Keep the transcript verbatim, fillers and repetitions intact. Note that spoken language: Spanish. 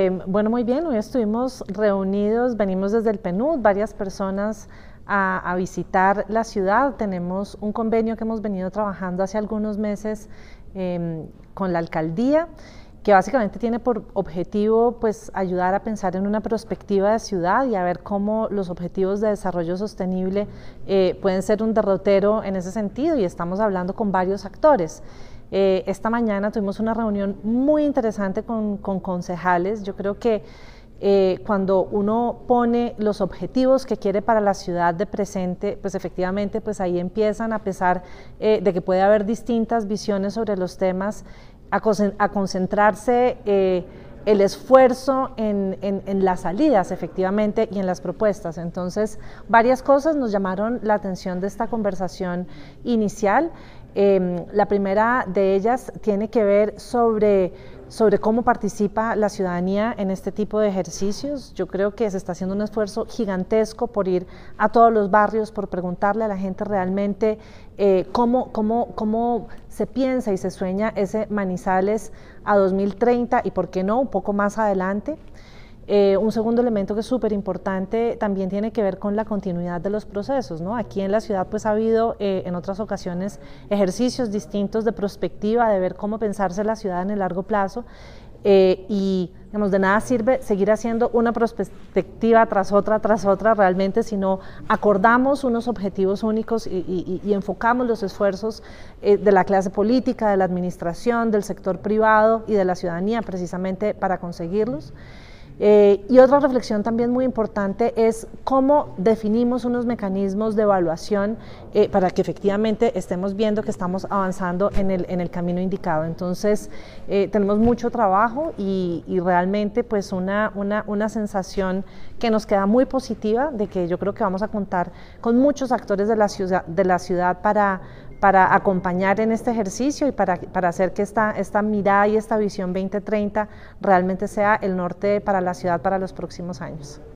Eh, bueno, muy bien, hoy estuvimos reunidos, venimos desde el P N U D, varias personas a, a visitar la ciudad. Tenemos un convenio que hemos venido trabajando hace algunos meses eh, con la alcaldía, que básicamente tiene por objetivo pues, ayudar a pensar en una perspectiva de ciudad y a ver cómo los objetivos de desarrollo sostenible eh, pueden ser un derrotero en ese sentido, y estamos hablando con varios actores. Eh, esta mañana tuvimos una reunión muy interesante con, con concejales. Yo creo que eh, cuando uno pone los objetivos que quiere para la ciudad de presente, pues efectivamente pues ahí empiezan, a pesar eh, de que puede haber distintas visiones sobre los temas, a, a concentrarse eh, el esfuerzo en, en, en las salidas efectivamente y en las propuestas. Entonces, varias cosas nos llamaron la atención de esta conversación inicial. Eh, la primera de ellas tiene que ver sobre, sobre cómo participa la ciudadanía en este tipo de ejercicios. Yo creo que se está haciendo un esfuerzo gigantesco por ir a todos los barrios, por preguntarle a la gente realmente eh, cómo, cómo, cómo se piensa y se sueña ese Manizales a dos mil treinta y por qué no, un poco más adelante. Eh, un segundo elemento que es súper importante también tiene que ver con la continuidad de los procesos, ¿no? Aquí en la ciudad pues ha habido eh, en otras ocasiones ejercicios distintos de prospectiva, de ver cómo pensarse la ciudad en el largo plazo, eh, y digamos, de nada sirve seguir haciendo una prospectiva tras otra, tras otra realmente, si no acordamos unos objetivos únicos y, y, y enfocamos los esfuerzos eh, de la clase política, de la administración, del sector privado y de la ciudadanía precisamente para conseguirlos. Eh, y otra reflexión también muy importante es cómo definimos unos mecanismos de evaluación eh, para que efectivamente estemos viendo que estamos avanzando en el, en el camino indicado. Entonces eh, tenemos mucho trabajo y, y realmente pues una, una, una sensación que nos queda muy positiva, de que yo creo que vamos a contar con muchos actores de la ciudad, de la ciudad para para acompañar en este ejercicio y para, para hacer que esta, esta mirada y esta visión veinte treinta realmente sea el norte para la ciudad para los próximos años.